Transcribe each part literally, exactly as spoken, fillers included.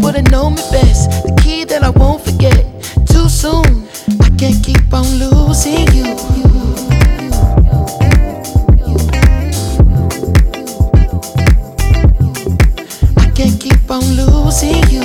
people that know me best, the key that I won't forget. Too soon, I can't keep on losing you. I can't keep on losing you.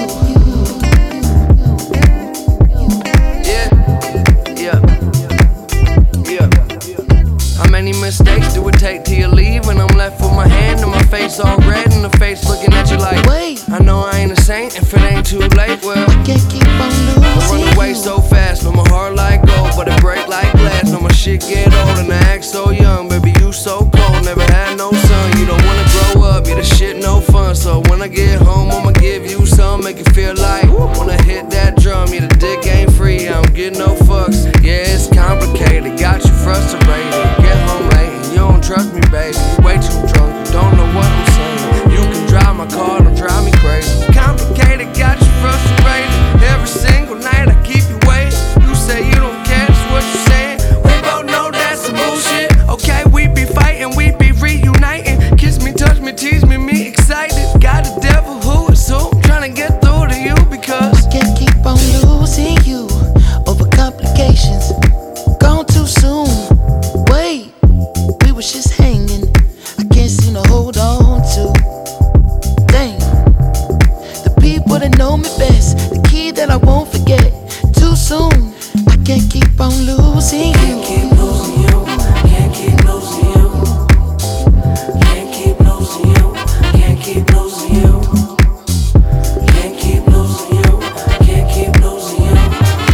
Yeah, yeah, yeah. How many mistakes do it take till you leave? And I'm left with my hand and my face all red, and the face looking at you like, wait, I know I ain't a saint if it ain't too late. Well, I can't keep on losing I run away you. so fast, know my heart like gold, but it break like glass. Know my shit get old and I act so young. Baby, you so cold, never had no son. You don't wanna grow up, yeah, the shit no fun. So when I get home, I'ma give you some, make it feel like when I hit that drum, yeah, the dick ain't free, I don't get no fucks. Yeah, it's complicated, got you frustrated. Get home late and you don't trust me, baby. You way too drunk, you don't know what I'm saying. You can drive my car, don't drive me crazy. Complicated, got you frustrated. Every single night I keep you waiting. You say you don't care, that's what you're saying. We both know that's some bullshit. Okay, we be fighting, we be reuniting. Kiss me, touch me, tease me, me excited. Got a devil who is who, trying to get through to you because I can't keep on losing you over complications. Gone too soon. Wait, we was just hanging. I can't seem to hold on to. Dang, the people that know me best, the key that I won't forget. Too soon, I can't keep on losing you. Can't keep losing you. Can't keep losing you. Can't keep losing you. Can't keep losing you. Can't keep losing you. Can't keep losing you.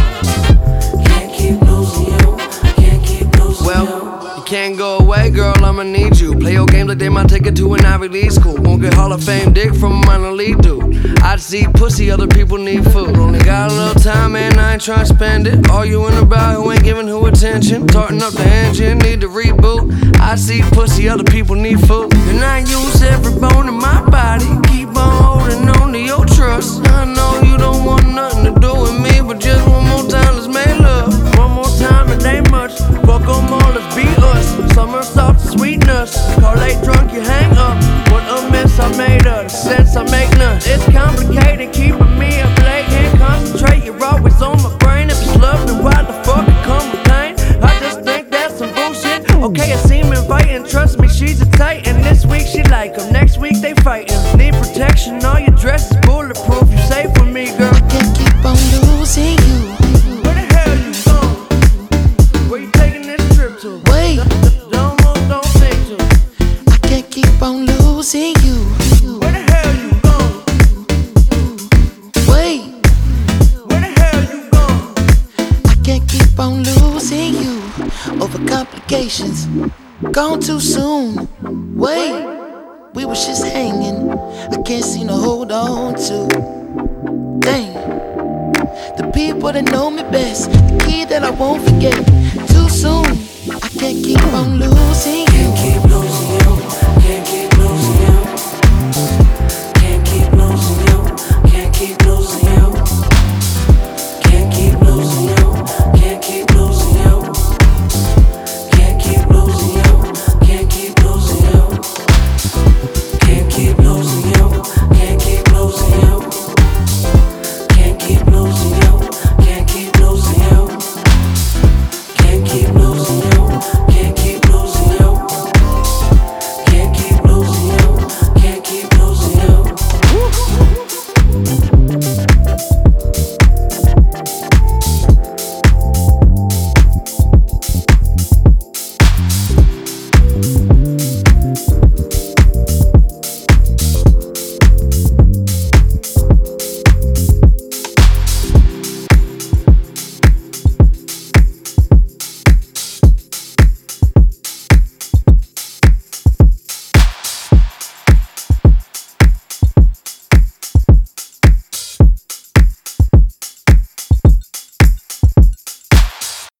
Can't keep losing you. Can't keep losing you. well, you can't go away, girl, I'ma need you. Play your games like they might take it to an Ivy League school. Won't get Hall of Fame dick from a minor league dude. I see pussy, other people need food. Only got a little time, man, I ain't tryna spend it. Arguing about who ain't giving who attention. Tarting up the engine, need to reboot. I see pussy, other people need food. And I use every bone in my body. Keep on holding on to your trust. I know you don't want nothing to do with me, but just one more time, let's make love. One more time, it ain't much. Fuck them all, let's be us. Summer soft sweetness. Call late drunk, you hang up. What a mess I made of, the sense I make none. It's complicated, keeping me up late. Can't concentrate, you're always on my brain. If it's love, then why the fuck I come with pain? I just think that's some bullshit. Okay, it seem inviting, trust me, she's a titan. This week she like 'em, next week they fighting. Need protection, all your dress is bulletproof. You safe with me, girl. I can't keep on losing you. Where the hell you going? Where you taking this trip to? Wait, Don't move, don't think to. I can't keep on losing you. Where the hell you going? Wait, Where the hell you going? I can't keep on losing you over complications. Gone too soon. Wait, we was just hanging. I can't seem to hold on to. Dang, the people that know me best, the key that I won't forget. Too soon, I can't keep on losing you. Can't keep losing